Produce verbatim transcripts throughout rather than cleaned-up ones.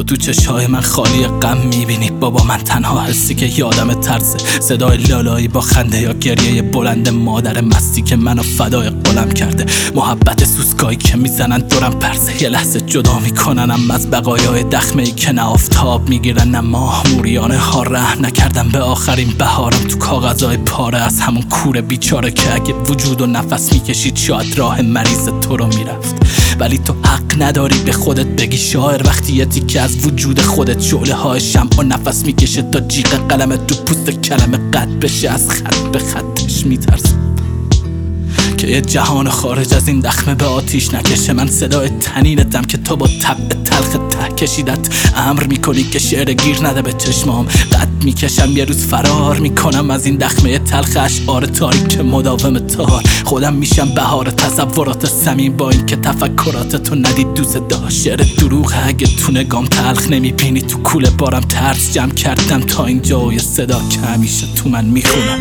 تو چشای من خالی غم میبینی بابا، من تنها حسی که یادم ترسه صدای لالایی با خنده یا گریه بلند مادر مستی که منو فدای قلم کرده. محبت سوسکایی که میزنن دورم پرسه، یه لحظه جدا میکننم از بقایای دخمه‌ای که نه آفتاب میگیرن نه ماه. موریانه ها رحم نکردم به آخرین بهارم تو کاغذای پاره از همون کوره بیچاره که اگه وجود و نفس میکشید شاید راه مریض تو رو میرفت. ولی تو حق نداری به خودت بگی شاعر وقتی یه تیکه از وجود خودت شعله های شمع و نفس میکشه تا جیغ قلمت تو پوست کلمه قطع بشه. از خط به خطش میترسم که یه جهان خارج از این دخمه به آتیش نکشه. من صدای تنینتم که تو با طبع تلخ ته کشیدت امر میکنی که شعر گیر نده به چشمام. قد میکشم یه روز فرار میکنم از این دخمه تلخ اشعار تاریک مداوم تار. خودم میشم بهار تصورات سمیم با این که تفکرات تو ندید دوست داشت. شعر دروغه اگه تو نگام تلخ نمیبینی، تو کوله بارم ترس جمع کردم تا اینجا و یه صدا که همیشه تو من میخونم.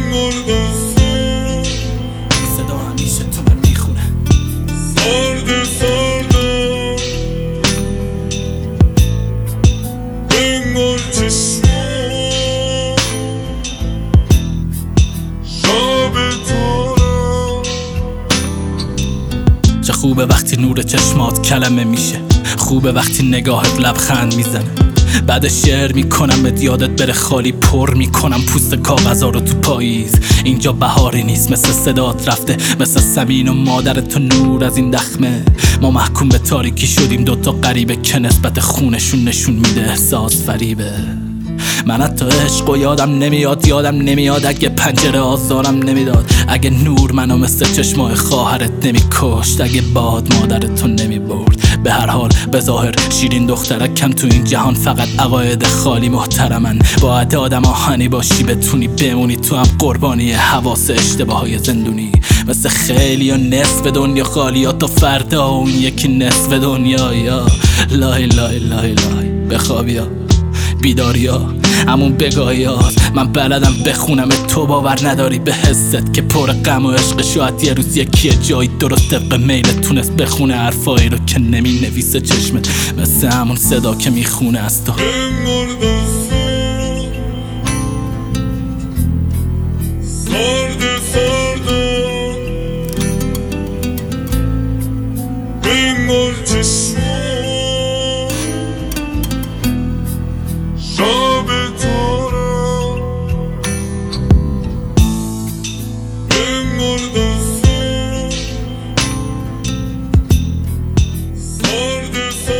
چه خوبه وقتی نور چشمات کلمه میشه، خوبه وقتی نگاهت لبخند میزنه. بعد شعر میکنم ات یادت بره خالی، پر میکنم پوست کاغذا رو تو پاییز. اینجا بهاری نیست مثل صدات رفته، مثل سمین و مادرت تو نور از این دخمه. ما محکوم به تاریکی شدیم دوتا غریبه که نسبت خونشون نشون میده احساس فریبه. من حتی عشق و یادم نمیاد، یادم نمیاد اگه پنجره آزارم نمیداد، اگه نور منو مثل چشمای خواهرت نمیکشت، اگه باد مادرتو نمیبرد. به هر حال به ظاهر شیرین دخترکم تو این جهان فقط عقاید خالی محترمن. باید آدم آهنی باشی بتونی بمونی تو هم قربانی حواس اشتباهای زندونی. مثل خیلی و نصف دنیا خالی یا تا فردا اون یکی نصف دنیا. یا لای لای لای لای بخوابیا بیداریا همون بگاهیات. من بلدم بخونم تو باور نداری به حست که پر غم و عشق. شاید یه روز یکی جایی درست طبق میلت تونست بخونه حرفایی رو که نمی نویسه چشمت، مثل همون صدا که میخونه از تو.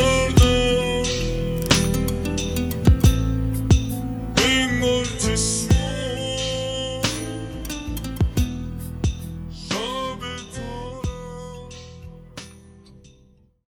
Just